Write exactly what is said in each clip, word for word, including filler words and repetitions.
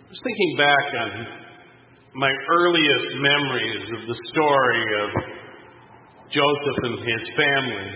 I was thinking back on my earliest memories of the story of Joseph and his family.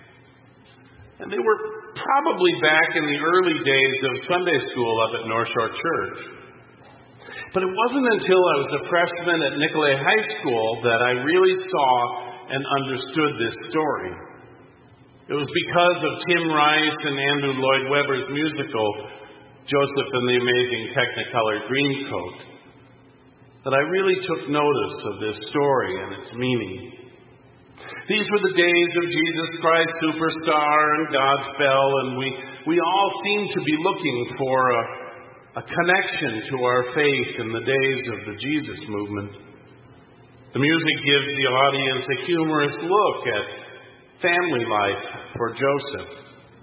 And they were probably back in the early days of Sunday school up at North Shore Church. But it wasn't until I was a freshman at Nicolet High School that I really saw and understood this story. It was because of Tim Rice and Andrew Lloyd Webber's musical, Joseph and the Amazing Technicolor Dreamcoat, that I really took notice of this story and its meaning. These were the days of Jesus Christ Superstar and Godspell, and we, we all seemed to be looking for a, a connection to our faith in the days of the Jesus movement. The music gives the audience a humorous look at family life for Joseph.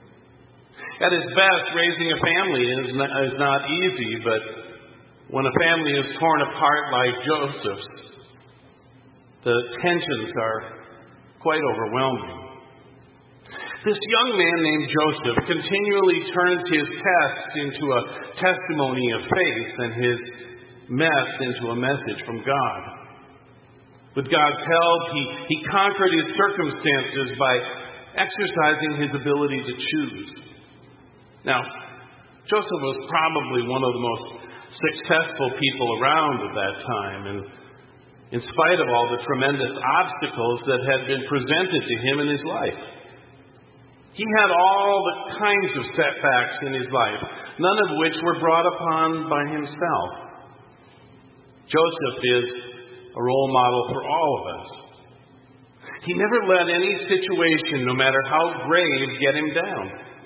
At its best, raising a family is not, is not easy, but when a family is torn apart like Joseph's, the tensions are quite overwhelming. This young man named Joseph continually turns his test into a testimony of faith and his mess into a message from God. With God's help, he, he conquered his circumstances by exercising his ability to choose. Now, Joseph was probably one of the most successful people around at that time, and in spite of all the tremendous obstacles that had been presented to him in his life. He had all the kinds of setbacks in his life, none of which were brought upon by himself. Joseph is a role model for all of us. He never let any situation, no matter how grave, get him down.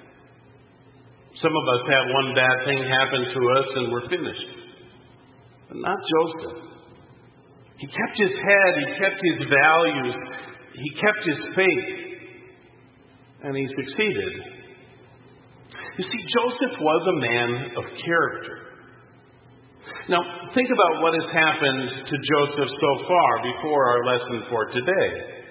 Some of us have one bad thing happen to us and we're finished. But not Joseph. He kept his head, he kept his values, he kept his faith, and he succeeded. You see, Joseph was a man of character. Now, think about what has happened to Joseph so far before our lesson for today.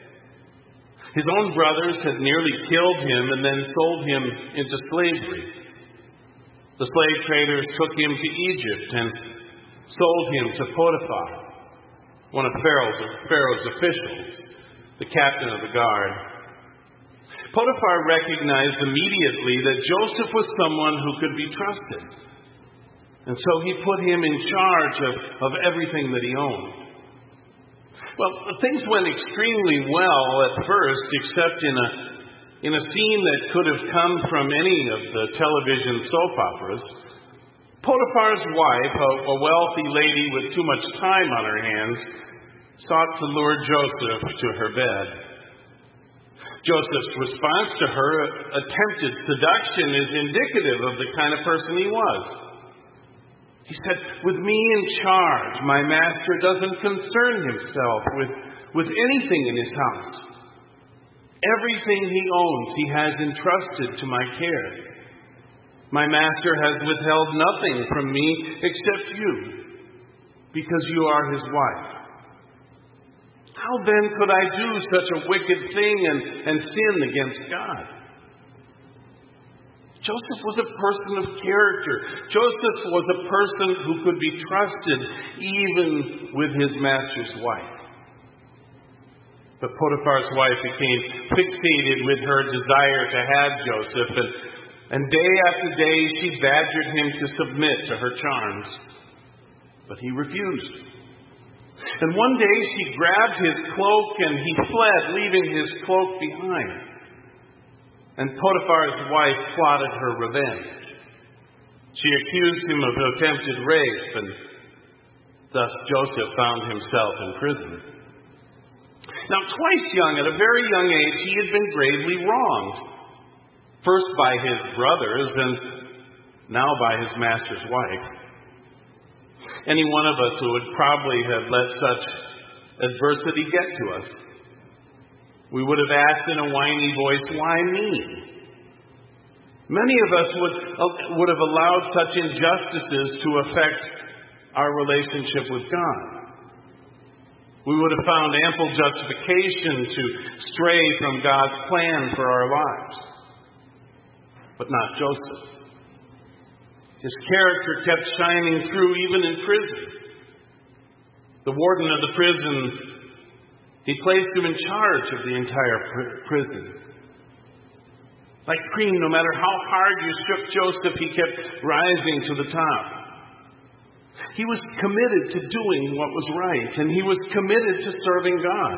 His own brothers had nearly killed him and then sold him into slavery. The slave traders took him to Egypt and sold him to Potiphar, one of Pharaoh's, Pharaoh's officials, the captain of the guard. Potiphar recognized immediately that Joseph was someone who could be trusted. And so he put him in charge of, of everything that he owned. Well, things went extremely well at first, except in a, in a scene that could have come from any of the television soap operas. Potiphar's wife, a, a wealthy lady with too much time on her hands, sought to lure Joseph to her bed. Joseph's response to her attempted seduction is indicative of the kind of person he was. He said, "With me in charge, my master doesn't concern himself with, with anything in his house. Everything he owns he has entrusted to my care. My master has withheld nothing from me except you, because you are his wife. How then could I do such a wicked thing and, and sin against God?" Joseph was a person of character. Joseph was a person who could be trusted even with his master's wife. But Potiphar's wife became fixated with her desire to have Joseph, and, and day after day she badgered him to submit to her charms. But he refused. And one day she grabbed his cloak and he fled, leaving his cloak behind. And Potiphar's wife plotted her revenge. She accused him of attempted rape, and thus Joseph found himself in prison. Now, twice young, at a very young age, he had been gravely wronged. First by his brothers, and now by his master's wife. Any one of us would probably have let such adversity get to us. We would have asked in a whiny voice, "Why me?" Many of us would, uh, would have allowed such injustices to affect our relationship with God. We would have found ample justification to stray from God's plan for our lives. But not Joseph. His character kept shining through even in prison. The warden of the prison, he placed him in charge of the entire pr- prison. Like cream, no matter how hard you shook Joseph, he kept rising to the top. He was committed to doing what was right, and he was committed to serving God.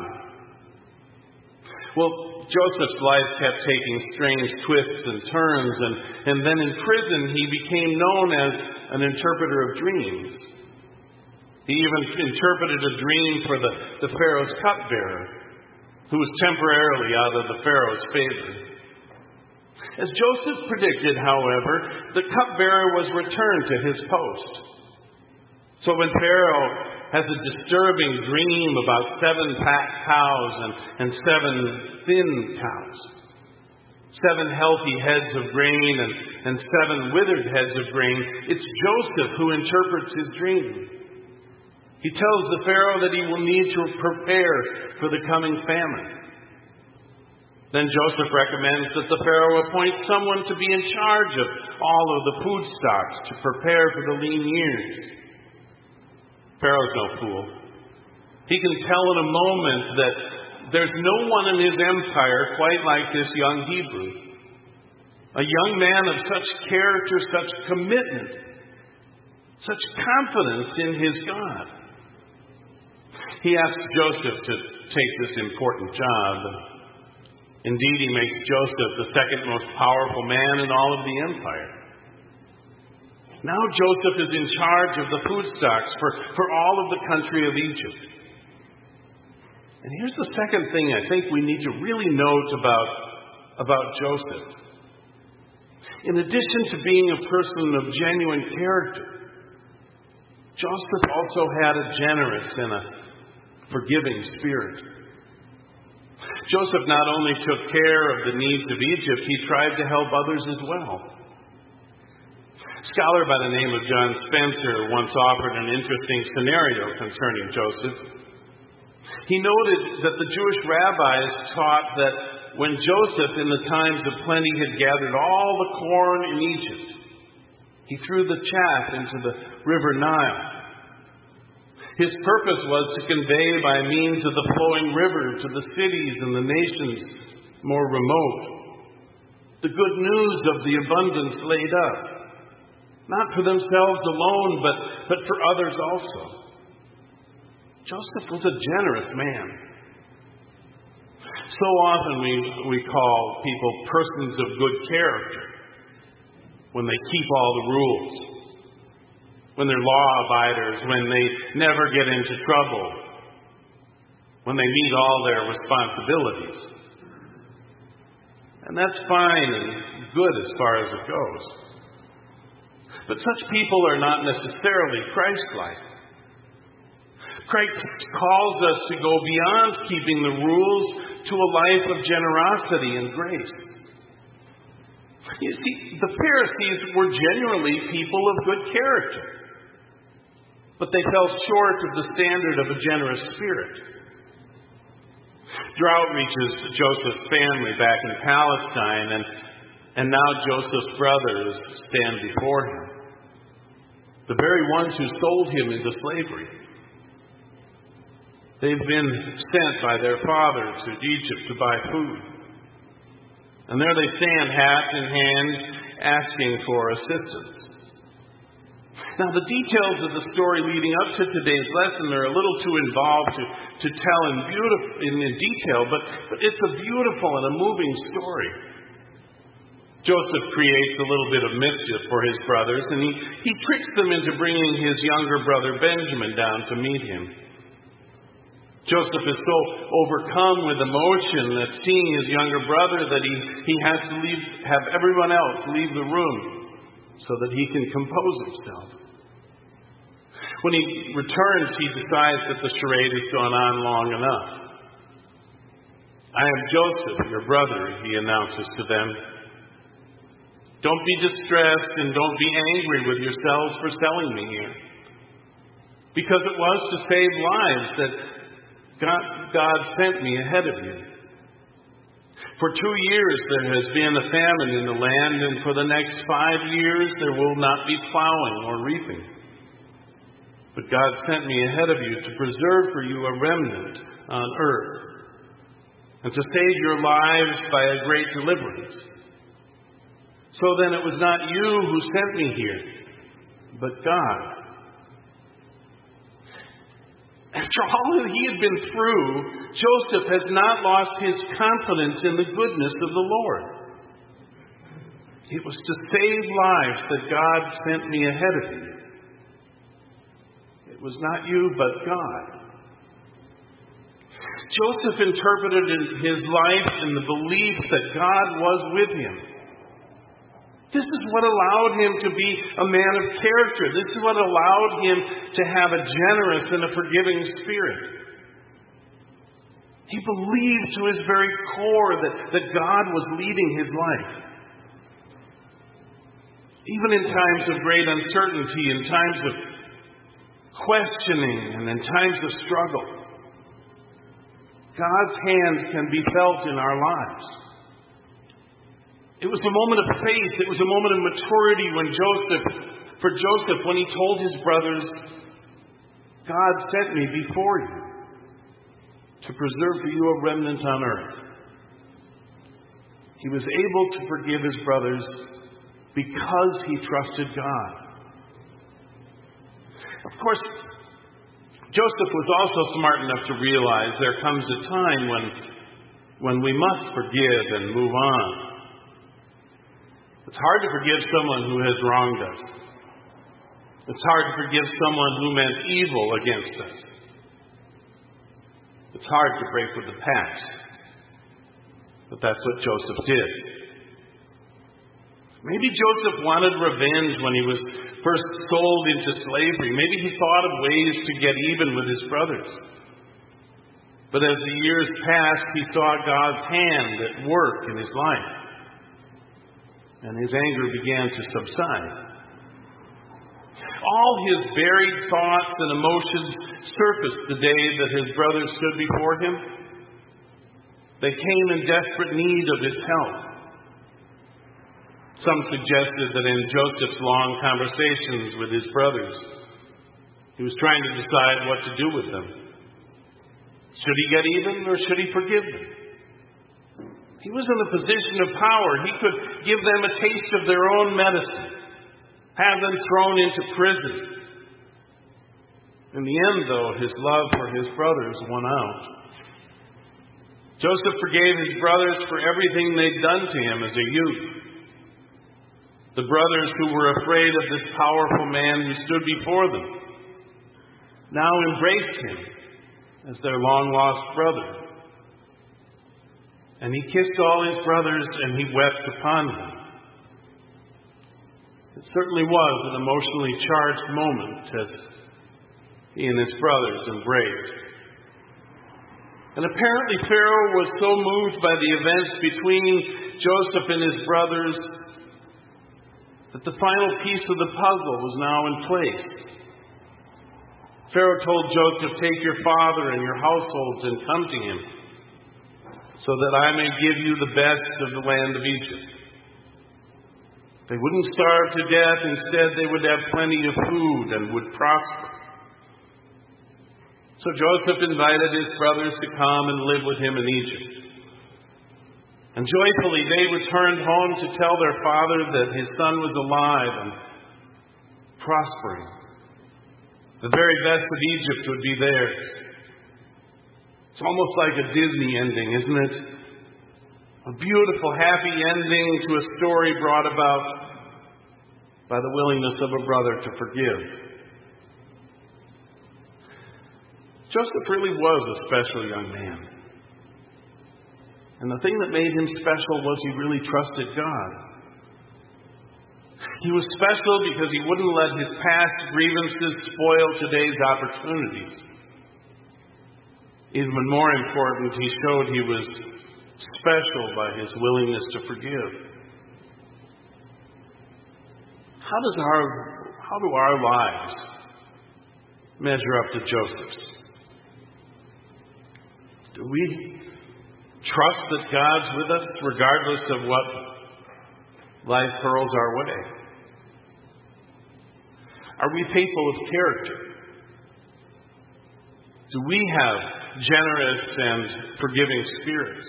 Well, Joseph's life kept taking strange twists and turns, and, and then in prison he became known as an interpreter of dreams. He even interpreted a dream for the, the Pharaoh's cupbearer, who was temporarily out of the Pharaoh's favor. As Joseph predicted, however, the cupbearer was returned to his post. So when Pharaoh has a disturbing dream about seven fat cows and, and seven thin cows, seven healthy heads of grain and, and seven withered heads of grain, it's Joseph who interprets his dream. He tells the Pharaoh that he will need to prepare for the coming famine. Then Joseph recommends that the Pharaoh appoint someone to be in charge of all of the food stocks to prepare for the lean years. Pharaoh's no fool. He can tell in a moment that there's no one in his empire quite like this young Hebrew. A young man of such character, such commitment, such confidence in his God. He asks Joseph to take this important job. Indeed, he makes Joseph the second most powerful man in all of the empire. Now Joseph is in charge of the food stocks for, for all of the country of Egypt. And here's the second thing I think we need to really note about, about Joseph. In addition to being a person of genuine character, Joseph also had a generous and a forgiving spirit. Joseph not only took care of the needs of Egypt, he tried to help others as well. A scholar by the name of John Spencer once offered an interesting scenario concerning Joseph. He noted that the Jewish rabbis taught that when Joseph, in the times of plenty, had gathered all the corn in Egypt, he threw the chaff into the river Nile. His purpose was to convey by means of the flowing river to the cities and the nations more remote the good news of the abundance laid up, not for themselves alone, but, but for others also. Joseph was a generous man. So often we, we call people persons of good character when they keep all the rules, when they're law-abiders, when they never get into trouble, when they meet all their responsibilities. And that's fine and good as far as it goes. But such people are not necessarily Christ-like. Christ calls us to go beyond keeping the rules to a life of generosity and grace. You see, the Pharisees were genuinely people of good character, but they fell short of the standard of a generous spirit. Drought reaches Joseph's family back in Palestine, and, and now Joseph's brothers stand before him, the very ones who sold him into slavery. They've been sent by their father to Egypt to buy food. And there they stand, hat in hand, asking for assistance. Now, the details of the story leading up to today's lesson are a little too involved to, to tell in, beautiful, in, in detail, but, but it's a beautiful and a moving story. Joseph creates a little bit of mischief for his brothers, and he, he tricks them into bringing his younger brother Benjamin down to meet him. Joseph is so overcome with emotion at seeing his younger brother that he, he has to leave, have everyone else leave the room so that he can compose himself. When he returns, he decides that the charade has gone on long enough. I am Joseph, your brother, he announces to them. Don't be distressed and don't be angry with yourselves for selling me here, because it was to save lives that God, God sent me ahead of you. For two years there has been a famine in the land, and for the next five years there will not be plowing or reaping. But God sent me ahead of you to preserve for you a remnant on earth, and to save your lives by a great deliverance. So then it was not you who sent me here, but God. After all that he had been through, Joseph has not lost his confidence in the goodness of the Lord. It was to save lives that God sent me ahead of you. It was not you, but God. Joseph interpreted his life in the belief that God was with him. This is what allowed him to be a man of character. This is what allowed him to have a generous and a forgiving spirit. He believed to his very core that, that God was leading his life. Even in times of great uncertainty, in times of questioning, and in times of struggle, God's hand can be felt in our lives. It was a moment of faith. It was a moment of maturity when Joseph, for Joseph, when he told his brothers, God sent me before you to preserve for you a remnant on earth. He was able to forgive his brothers because he trusted God. Of course, Joseph was also smart enough to realize there comes a time when, when we must forgive and move on. It's hard to forgive someone who has wronged us. It's hard to forgive someone who meant evil against us. It's hard to break with the past. But that's what Joseph did. Maybe Joseph wanted revenge when he was first sold into slavery. Maybe he thought of ways to get even with his brothers. But as the years passed, he saw God's hand at work in his life, and his anger began to subside. All his buried thoughts and emotions surfaced the day that his brothers stood before him. They came in desperate need of his help. Some suggested that in Joseph's long conversations with his brothers, he was trying to decide what to do with them. Should he get even, or should he forgive them? He was in a position of power. He could give them a taste of their own medicine, have them thrown into prison. In the end, though, his love for his brothers won out. Joseph forgave his brothers for everything they'd done to him as a youth. The brothers who were afraid of this powerful man who stood before them now embraced him as their long-lost brother. And he kissed all his brothers and he wept upon them. It certainly was an emotionally charged moment as he and his brothers embraced. And apparently Pharaoh was so moved by the events between Joseph and his brothers that the final piece of the puzzle was now in place. Pharaoh told Joseph, "Take your father and your households and come to him, so that I may give you the best of the land of Egypt." They wouldn't starve to death. Instead, they would have plenty of food and would prosper. So Joseph invited his brothers to come and live with him in Egypt. And joyfully they returned home to tell their father that his son was alive and prospering. The very best of Egypt would be theirs. It's almost like a Disney ending, isn't it? A beautiful, happy ending to a story brought about by the willingness of a brother to forgive. Joseph really was a special young man. And the thing that made him special was he really trusted God. He was special because he wouldn't let his past grievances spoil today's opportunities. Even more important, he showed he was special by his willingness to forgive. How does our, how do our lives measure up to Joseph's? Do we trust that God's with us regardless of what life hurls our way? Are we people of character? Do we have generous and forgiving spirits?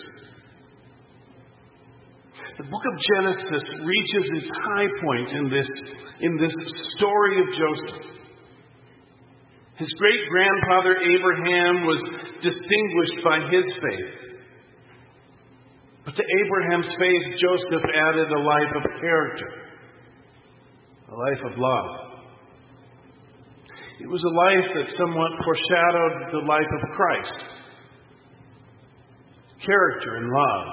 The book of Genesis reaches its high point in this, in this story of Joseph. His great-grandfather Abraham was distinguished by his faith. But to Abraham's faith, Joseph added a life of character, a life of love. It was a life that somewhat foreshadowed the life of Christ. Character and love.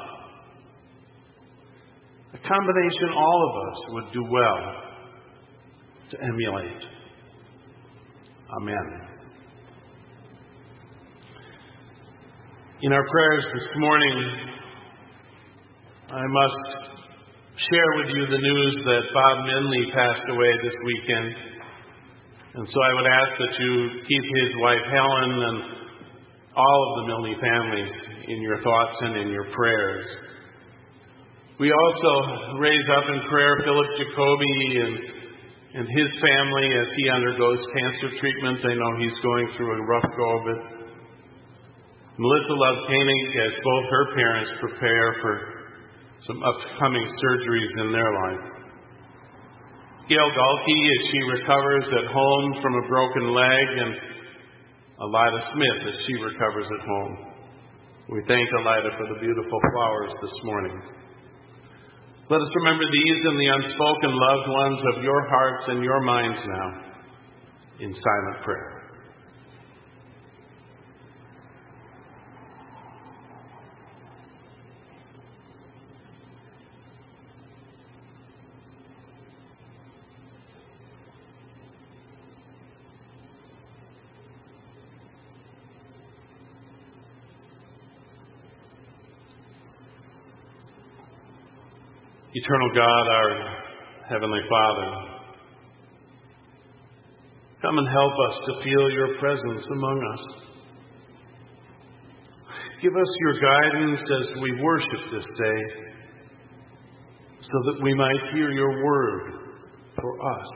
A combination all of us would do well to emulate. Amen. In our prayers this morning, I must share with you the news that Bob Minley passed away this weekend. And so I would ask that you keep his wife Helen and all of the Milne families in your thoughts and in your prayers. We also raise up in prayer Philip Jacoby and, and his family as he undergoes cancer treatment. I know he's going through a rough go of it. Melissa Love Koenig as both her parents prepare for some upcoming surgeries in their life. Gail Galkey as she recovers at home from a broken leg, and Elida Smith as she recovers at home. We thank Elida for the beautiful flowers this morning. Let us remember these and the unspoken loved ones of your hearts and your minds now in silent prayer. Eternal God, our Heavenly Father, come and help us to feel your presence among us. Give us your guidance as we worship this day, so that we might hear your word for us.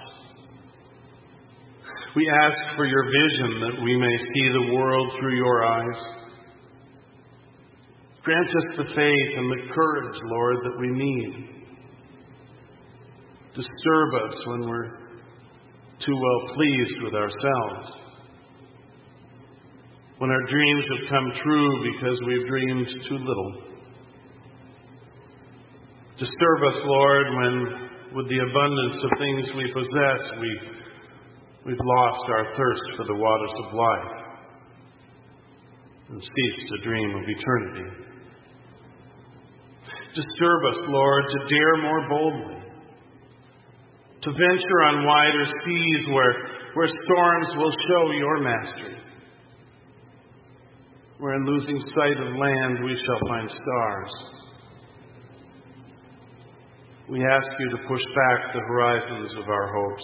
We ask for your vision that we may see the world through your eyes. Grant us the faith and the courage, Lord, that we need. Disturb us when we're too well pleased with ourselves. When our dreams have come true because we've dreamed too little. Disturb us, Lord, when with the abundance of things we possess, we've, we've lost our thirst for the waters of life and ceased to dream of eternity. Disturb us, Lord, to dare more boldly, to venture on wider seas where, where storms will show your mastery, where in losing sight of land we shall find stars. We ask you to push back the horizons of our hopes.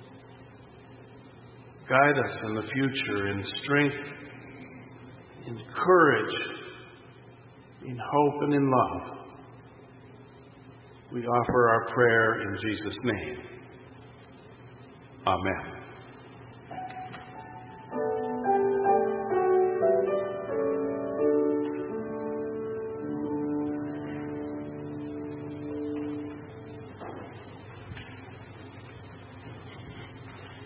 Guide us in the future in strength, in courage, in hope, and in love. We offer our prayer in Jesus' name. Amen.